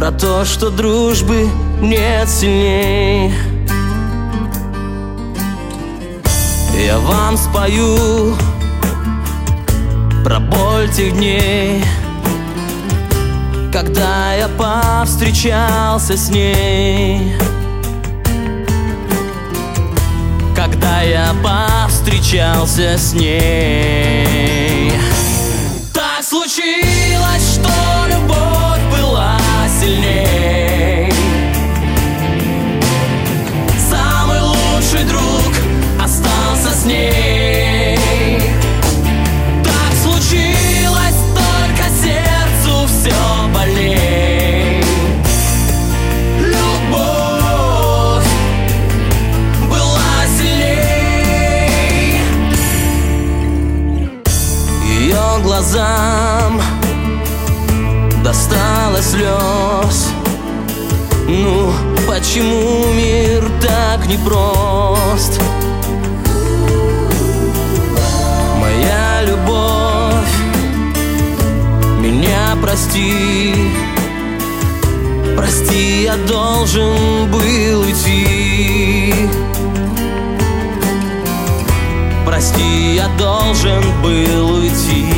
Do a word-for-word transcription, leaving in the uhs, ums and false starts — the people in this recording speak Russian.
про то, что дружбы нет сильней. Я вам спою про боль тех дней, когда я повстречался с ней. Когда я повстречался с ней. Так случилось, что любовь была сильней. Самый лучший друг остался с ней. Так случилось, только сердцу все больней. Любовь была сильней. Ее глазам досталось слез. Ну, почему мир так непрост? Моя любовь, меня прости. Прости, я должен был уйти. Прости, я должен был уйти.